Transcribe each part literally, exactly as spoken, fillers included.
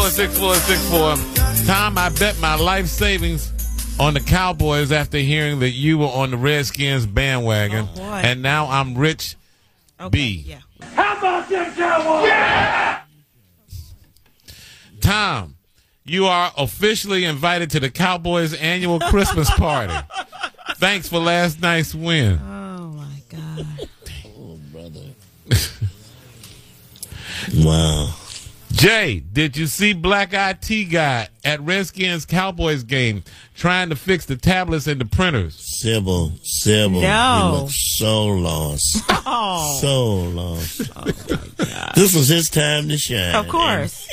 four six four six four. Tom, I bet my life savings on the Cowboys after hearing that you were on the Redskins bandwagon. Oh, boy. And now I'm rich. Okay, B. yeah. How about them Cowboys? Yeah! Tom, you are officially invited to the Cowboys' annual Christmas party. Thanks for last night's win. Oh, my God. Oh, brother. Wow. Jay, did you see Black I T guy at Redskins Cowboys game trying to fix the tablets and the printers? Sybil, Sybil. No. He looked so lost. Oh. So lost. Oh, my God. This was his time to shine. Of course.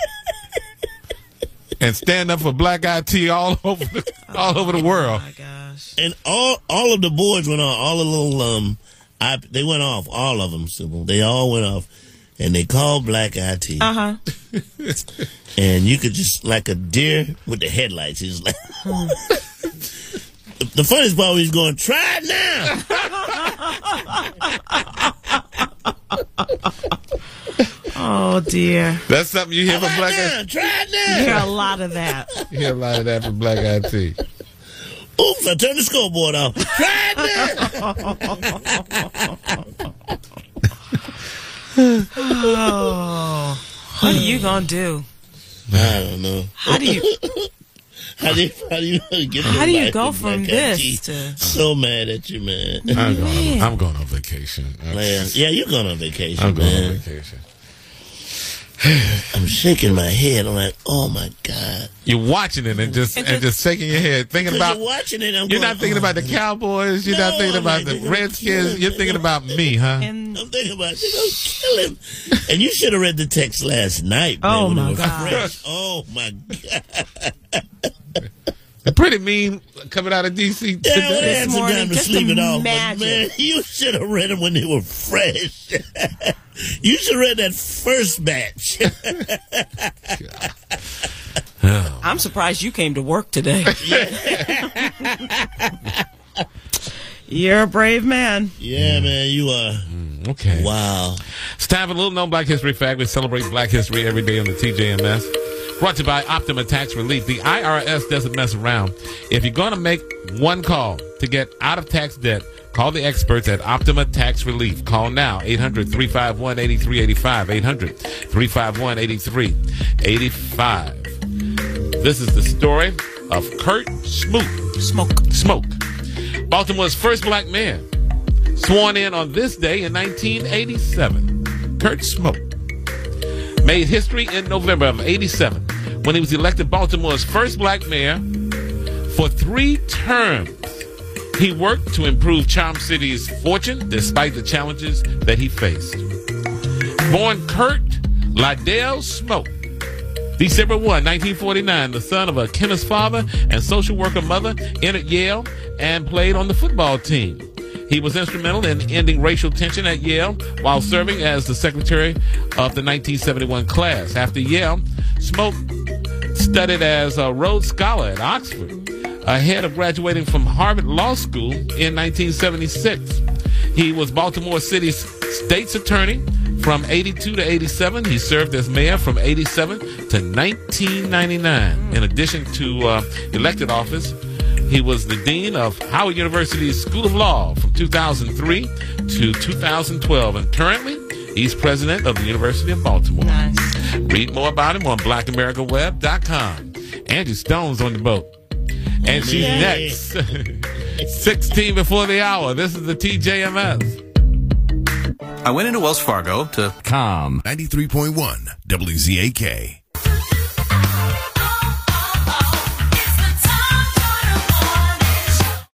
And stand up for Black I T all over the, all over the world. Oh, my gosh. And all all of the boards went off. All the little, um, I, they went off. All of them, Sybil. They all went off. And they called Black I T. Uh-huh. And you could just, like a deer with the headlights. He's like, the funniest part was he's going, try it now. Oh, dear. That's something you hear Try from it Black now. I T? Try it You hear now. a lot of that. You hear a lot of that from Black I T. Oops, I turned the scoreboard off. Try it now. Oh. What are you going to do? I don't know. How do you How do you, how do you, get How do you life go with from Black this I T? to- So mad at you, man. I'm going, I'm going on vacation. Man, yeah, you're going on vacation, I'm going man. on vacation. I'm shaking my head. I'm like, oh my God. You're watching it and just and just shaking your head, thinking Because about. you're watching it. I'm You're going, not thinking oh, about the man. Cowboys. You're No, not thinking I'm about not the thinking- Redskins. You're thinking about me, huh? and I'm thinking about you know, kill him. And you should have read the text last night. Man, Oh, when it my was God. fresh. Oh my God. They're pretty mean coming out of D C Yeah, well, they today. had some morning, time to just sleep it off. But imagine. man, you should have read them when they were fresh. You should have read that first batch. I'm surprised you came to work today. You're a brave man. Yeah, man, you are. Okay. Wow. It's time for a little known Black History fact. We celebrate Black History every day on the T J M S. Brought to you by Optima Tax Relief. The I R S doesn't mess around. If you're going to make one call to get out of tax debt, call the experts at Optima Tax Relief. Call now, eight hundred, three five one, eight three eight five, eight hundred, three five one, eight three eight five. This is the story of Kurt Smoot. Smoke. Smoke. Baltimore's first black mayor, sworn in on this day in nineteen eighty-seven. Kurt Smoke made history in November of eighty-seven when he was elected Baltimore's first black mayor. For three terms, he worked to improve Charm City's fortune despite the challenges that he faced. Born Kurt Liddell Smoke, December first, nineteen forty-nine, the son of a chemist father and social worker mother, entered Yale and played on the football team. He was instrumental in ending racial tension at Yale while serving as the secretary of the nineteen seventy-one class. After Yale, Smoke studied as a Rhodes Scholar at Oxford, ahead of graduating from Harvard Law School in nineteen seventy-six. He was Baltimore City's state's attorney from eighty-two to eighty-seven. He served as mayor from eighty-seven to nineteen ninety-nine. In addition to uh, elected office, he was the dean of Howard University's School of Law from two thousand three to two thousand twelve. And currently, he's president of the University of Baltimore. Nice. Read more about him on black america web dot com. Angie Stone's on the boat. And she's Yay. next. sixteen before the hour. This is the T J M S. I went into Wells Fargo to Com ninety-three point one W Z A K.